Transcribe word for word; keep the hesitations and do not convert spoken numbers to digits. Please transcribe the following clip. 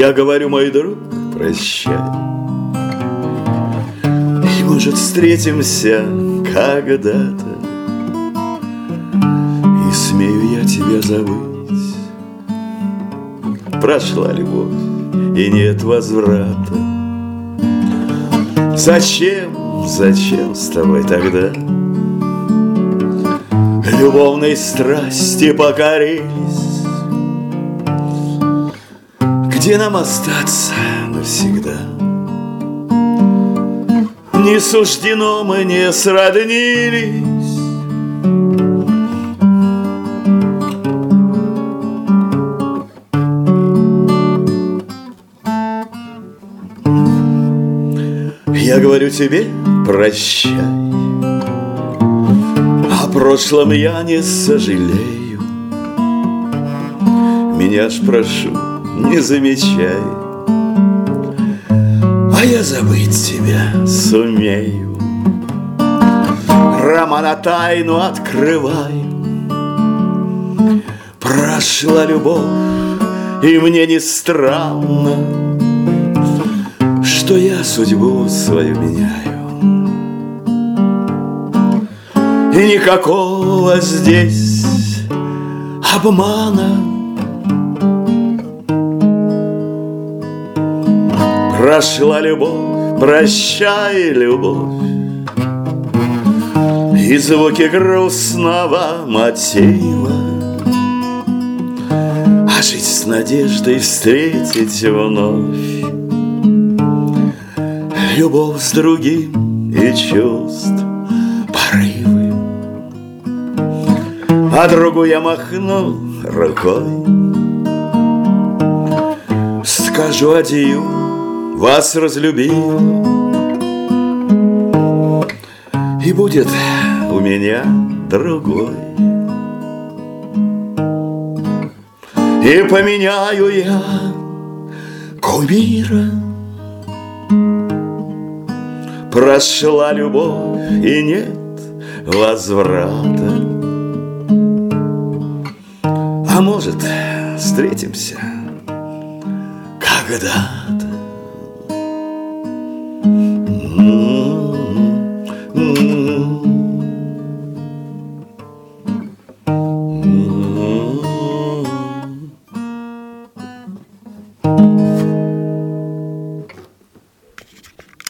Я говорю, мой друг, прощай. И, может, встретимся когда-то, и смею я тебя забыть. Прошла любовь, и нет возврата. Зачем, зачем с тобой тогда любовной страсти покорились? Где нам остаться навсегда? Не суждено, мы не сроднились. Я говорю тебе, прощай. О прошлом я не сожалею. Меня ж прошу, не замечай, а я забыть тебя сумею. Романа тайну открываю. Прошла любовь, и мне не странно, что я судьбу свою меняю. И никакого здесь обмана. Прошла любовь, прощай, любовь, и звуки грустного мотива. А жить с надеждой встретить вновь любовь с другим и чувств порывы. А другу я махну рукой, скажу адью, вас разлюбил, и будет у меня другой. И поменяю я кумира. Прошла любовь, и нет возврата. А может, встретимся когда?